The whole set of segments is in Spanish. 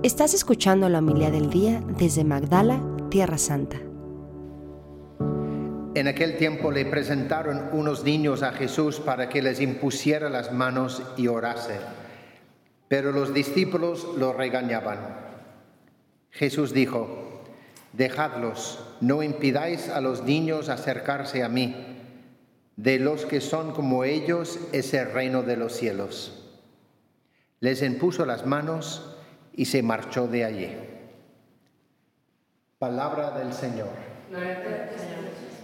Estás escuchando la homilía del día desde Magdala, Tierra Santa. En aquel tiempo le presentaron unos niños a Jesús para que les impusiera las manos y orase. Pero los discípulos lo regañaban. Jesús dijo: «Dejadlos, no impidáis a los niños acercarse a mí. De los que son como ellos es el reino de los cielos». Les impuso las manos y se marchó de allí. Palabra del Señor. Gloria a ti, Señor Jesús.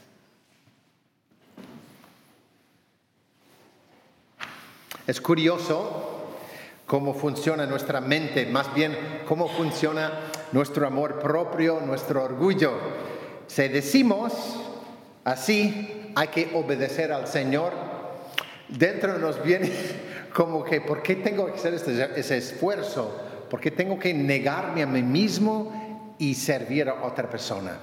Es curioso cómo funciona nuestra mente, más bien cómo funciona nuestro amor propio, nuestro orgullo. Si decimos así, hay que obedecer al Señor, dentro nos viene como que, ¿por qué tengo que hacer ese esfuerzo? ¿Por qué tengo que negarme a mí mismo y servir a otra persona?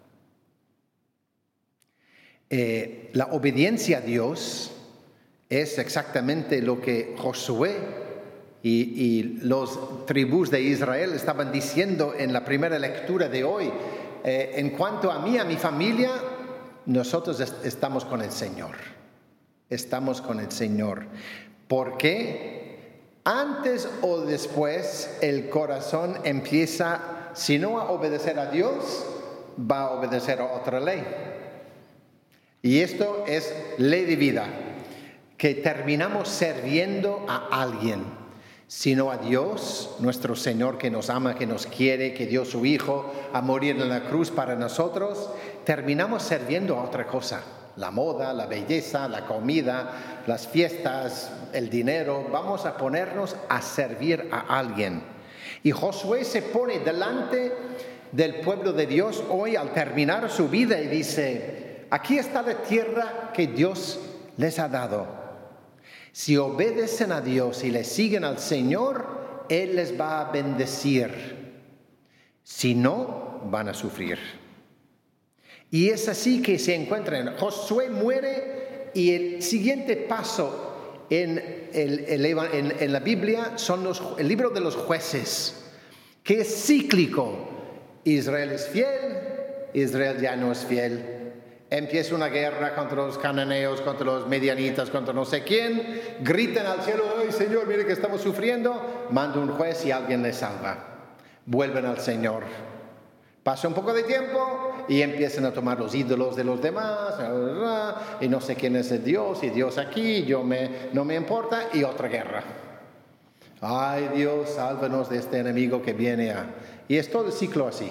La obediencia a Dios es exactamente lo que Josué y los tribus de Israel estaban diciendo en la primera lectura de hoy. En cuanto a mí, a mi familia, nosotros estamos con el Señor. Estamos con el Señor. ¿Por qué? Antes o después el corazón empieza, si no a obedecer a Dios, va a obedecer a otra ley. Y esto es ley de vida, que terminamos sirviendo a alguien, sino a Dios, nuestro Señor, que nos ama, que nos quiere, que dio su Hijo a morir en la cruz para nosotros. Terminamos sirviendo a otra cosa. La moda, la belleza, la comida, las fiestas, el dinero. Vamos a ponernos a servir a alguien. Y Josué se pone delante del pueblo de Dios hoy al terminar su vida y dice: aquí está la tierra que Dios les ha dado. Si obedecen a Dios y le siguen al Señor, Él les va a bendecir. Si no, van a sufrir. Y es así que se encuentran. Josué muere y el siguiente paso en la Biblia son el libro de los jueces, que es cíclico. Israel es fiel, Israel ya no es fiel. Empieza una guerra contra los cananeos, contra los medianitas, contra no sé quién. Gritan al cielo: ¡ay, Señor, mire que estamos sufriendo! Manda un juez y alguien les salva. Vuelven al Señor. Pasa un poco de tiempo y empiezan a tomar los ídolos de los demás, y no sé quién es el Dios, y Dios aquí, no me importa, y otra guerra. Ay, Dios, sálvanos de este enemigo que viene Y es todo el ciclo así.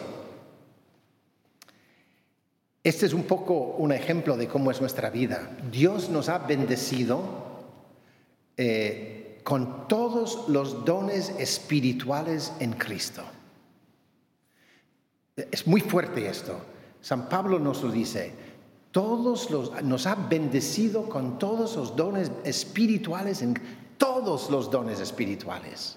Este es un poco un ejemplo de cómo es nuestra vida. Dios nos ha bendecido con todos los dones espirituales en Cristo. Es muy fuerte esto. San Pablo nos lo dice. Nos ha bendecido con todos los dones espirituales, en todos los dones espirituales.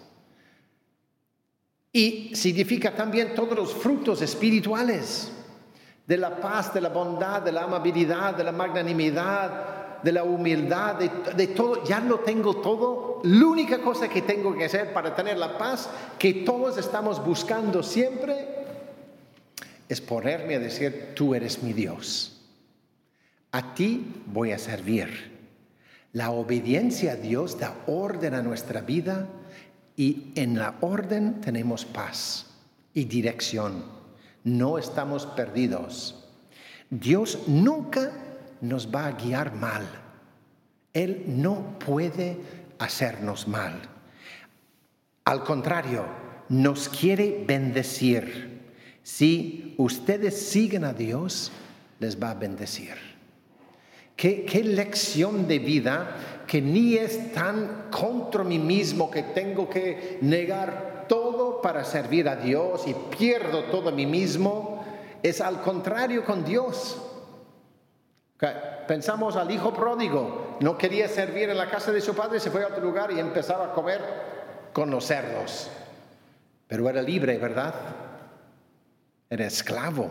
Y significa también todos los frutos espirituales, de la paz, de la bondad, de la amabilidad, de la magnanimidad, de la humildad, de todo. Ya lo tengo todo. La única cosa que tengo que hacer para tener la paz, que todos estamos buscando siempre, es ponerme a decir: tú eres mi Dios. A ti voy a servir. La obediencia a Dios da orden a nuestra vida, y en la orden tenemos paz y dirección. No estamos perdidos. Dios nunca nos va a guiar mal. Él no puede hacernos mal. Al contrario, nos quiere bendecir. Si ustedes siguen a Dios, les va a bendecir. Qué lección de vida, que ni es tan contra mí mismo que tengo que negar todo para servir a Dios y pierdo todo a mí mismo. Es al contrario con Dios. Pensamos al hijo pródigo. No quería servir en la casa de su padre, se fue a otro lugar y empezaba a comer con los cerdos. Pero era libre, ¿verdad? Era esclavo.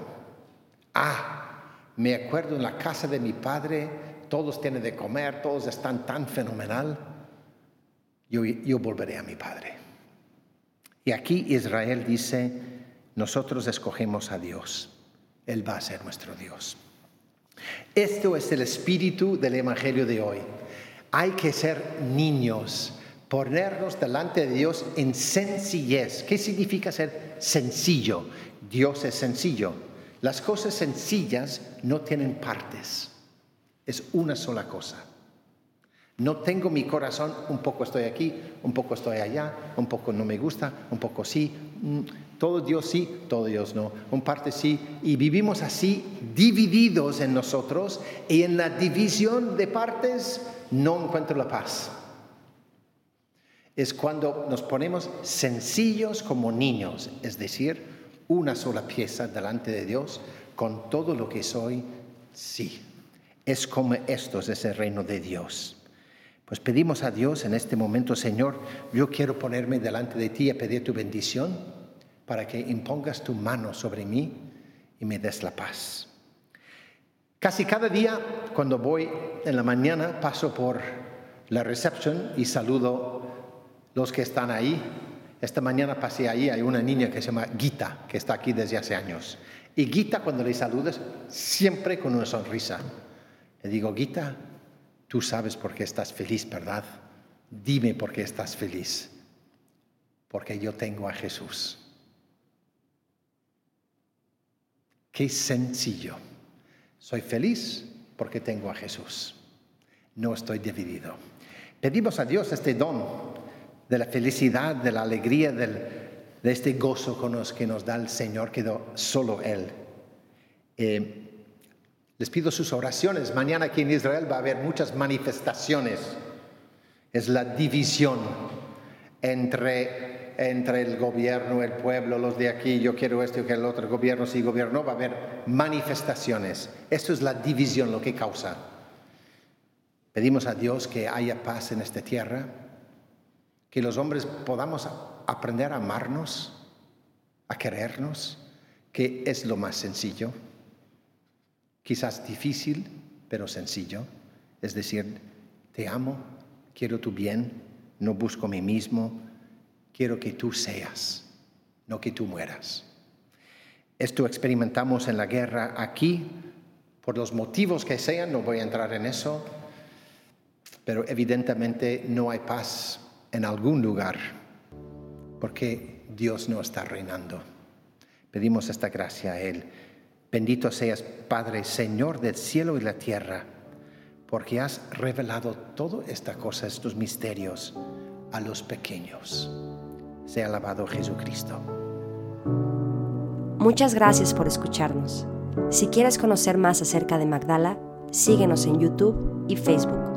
Me acuerdo en la casa de mi padre, todos tienen de comer, todos están tan fenomenal. Yo volveré a mi padre. Y aquí Israel dice, nosotros escogemos a Dios. Él va a ser nuestro Dios. Esto es el espíritu del Evangelio de hoy. Hay que ser niños, ponernos delante de Dios en sencillez. ¿Qué significa ser sencillo? Dios es sencillo. Las cosas sencillas no tienen partes. Es una sola cosa. No tengo mi corazón, un poco estoy aquí, un poco estoy allá, un poco no me gusta, un poco sí, todo Dios sí, todo Dios no, un parte sí, y vivimos así divididos en nosotros, y en la división de partes no encuentro la paz. Es cuando nos ponemos sencillos como niños, es decir, una sola pieza delante de Dios, con todo lo que soy, sí. Es como esto es el reino de Dios. Pues pedimos a Dios en este momento, Señor, yo quiero ponerme delante de ti y pedir tu bendición para que impongas tu mano sobre mí y me des la paz. Casi cada día, cuando voy en la mañana, paso por la reception y saludo los que están ahí. Esta mañana pasé ahí, hay una niña que se llama Gita, que está aquí desde hace años. Y Gita, cuando le saludas, siempre con una sonrisa. Le digo, Gita, tú sabes por qué estás feliz, ¿verdad? Dime por qué estás feliz. Porque yo tengo a Jesús. Qué sencillo. Soy feliz porque tengo a Jesús. No estoy dividido. Pedimos a Dios este don de la felicidad, de la alegría, de este gozo que nos da el Señor, que solo Él. Les pido sus oraciones. Mañana aquí en Israel va a haber muchas manifestaciones. Es la división entre el gobierno, el pueblo, los de aquí, yo quiero esto, yo quiero el otro, gobierno sí, gobierno no, va a haber manifestaciones. Esto es la división lo que causa. Pedimos a Dios que haya paz en esta tierra, que los hombres podamos aprender a amarnos, a querernos, que es lo más sencillo. Quizás difícil, pero sencillo. Es decir, te amo, quiero tu bien, no busco a mí mismo, quiero que tú seas, no que tú mueras. Esto experimentamos en la guerra aquí, por los motivos que sean, no voy a entrar en eso, pero evidentemente no hay paz en algún lugar, porque Dios no está reinando. Pedimos esta gracia a Él. Bendito seas, Padre, Señor del cielo y la tierra, porque has revelado todas estas cosas, estos misterios, a los pequeños. Sea alabado Jesucristo. Muchas gracias por escucharnos. Si quieres conocer más acerca de Magdala, síguenos en YouTube y Facebook.